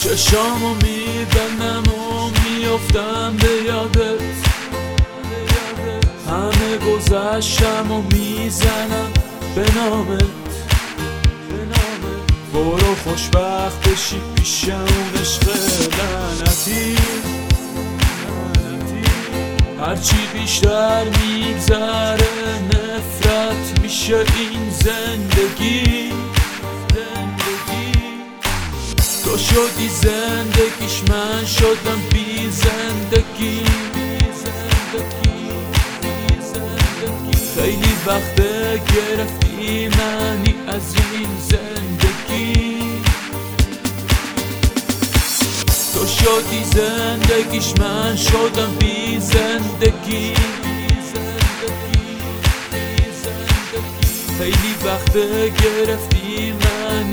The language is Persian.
چشامو میبندم و میافتم به یادت، همه گذشتم و میزنم به نامت. برو خوشبخت بشی پیش اون عشق لعنتی. هرچی بیشتر میگذره نفرت میشه این زندگی. تو شدی زندگیش، من شدم بی زندگی. خیلی وقته گرفتی منی از این زندگی. تو شدی زندگیش، من شدم بی زندگی. خیلی وقته گرفتی منی